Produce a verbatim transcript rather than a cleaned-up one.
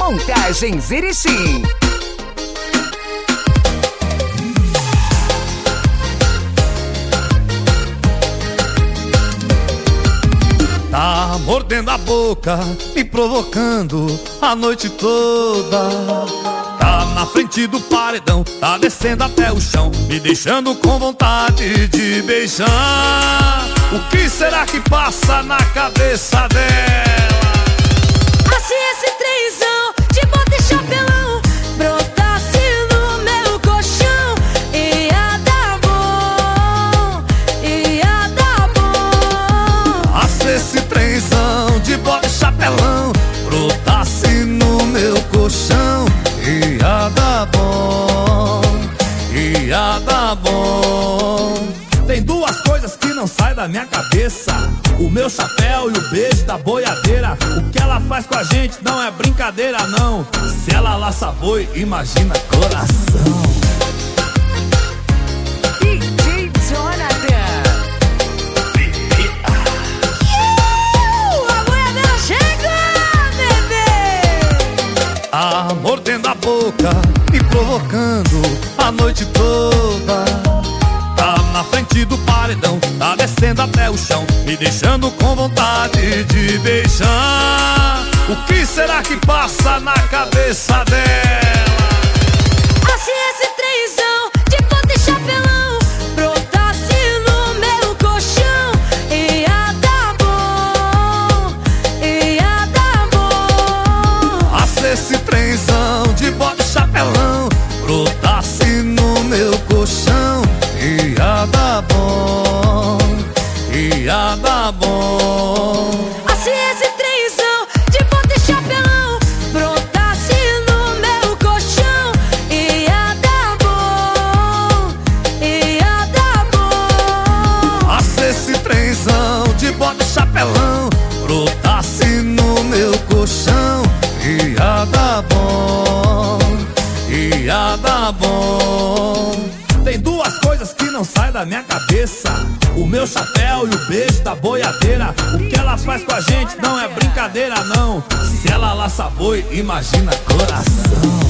Montagens Erechim. Tá mordendo a boca, me provocando a noite toda. Tá na frente do paredão, tá descendo até o chão, me deixando com vontade de beijar. O que será que passa na cabeça dela? Se esse trenzão de bota e chapelão brotasse no meu colchão, ia dar bom, ia dar bom. Ah, se esse trenzão de bota e chapelão brotasse no meu colchão, ia dar bom, ia dar bom. Tem duas coisas que não saem da minha cabeça: o meu chapéu e o beijo da boiadeira. O que ela faz com a gente não é brincadeira, não. Se ela laça boi, imagina coração. D J Jonathan. Uh, a boiadeira chega, bebê. Ah, mordendo a boca, me provocando a noite toda. Tá na frente do paredão, tá descendo até o chão, me deixando com vontade de beijar. O que será que passa na cabeça dela? Ah, se esse trenzão de bota e chapelão brotasse no meu colchão, ia dar bom, ia dar bom. Ah, se esse trenzão de bota e chapelão brotasse no meu colchão, ia dar bom, ia dar bom. Ah, se esse trenzão de bota e chapelão brotasse no meu colchão, ia dar bom, ia dar bom. Ah, se esse trenzão de bota e chapelão brotasse no meu colchão, ia dar bom, ia dar bom. Tem duas coisas que não saem da minha cabeça: o meu chapéu e o beijo da boiadeira. O que ela faz com a gente não é brincadeira, não. Se ela laça boi, imagina coração.